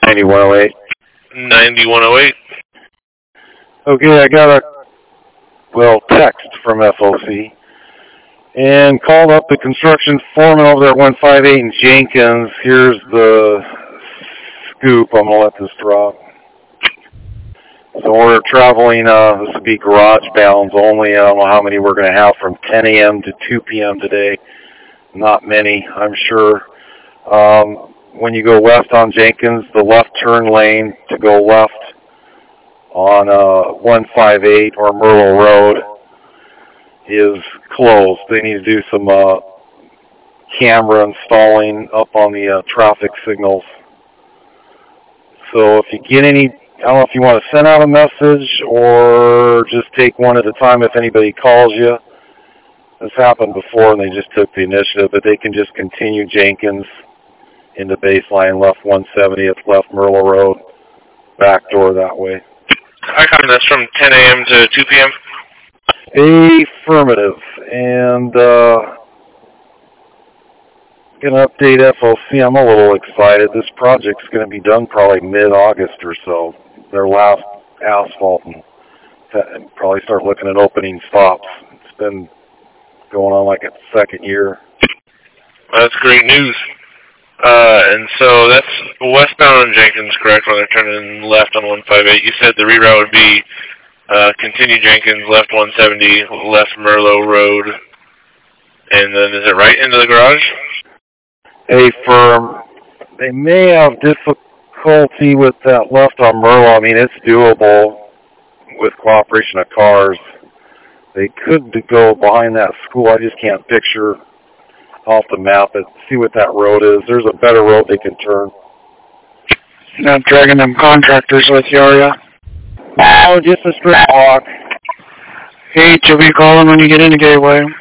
9108. 9108. Okay, I got a, text from FOC and called up the construction foreman over there at 158 in Jenkins. Here's the scoop. I'm going to let this drop. So we're traveling, this would be garage bounds only. I don't know how many we're going to have from 10 a.m. to 2 p.m. today. Not many, I'm sure. When you go west on Jenkins, the left turn lane to go left on 158 or Myrtle Road is closed. They need to do some camera installing up on the traffic signals. So if you get any, I don't know if you want to send out a message or just take one at a time if anybody calls you. This happened before and they just took the initiative, but they can just continue Jenkins into baseline, left 170th, left Myrtle Road, back door that way. I copy. That's from 10 a.m. to 2 p.m.? Affirmative. And going to update FOC. I'm a little excited. This project's going to be done probably mid-August or so. Their last asphalt, and probably start looking at opening stops. It's been going on like its second year. That's great news. And so that's westbound on Jenkins, correct, when they're turning left on 158. You said the reroute would be continue Jenkins, left 170, left Merlot Road, and then is it right into the garage? Firm. They may have difficulty with that left on Merlot. I mean, it's doable with cooperation of cars. They could go behind that school. I just can't picture off the map and see what that road is. There's a better road they can turn. Not dragging them contractors with you, are you? No, just a straight walk. Hey, you'll be calling when you get into Gateway.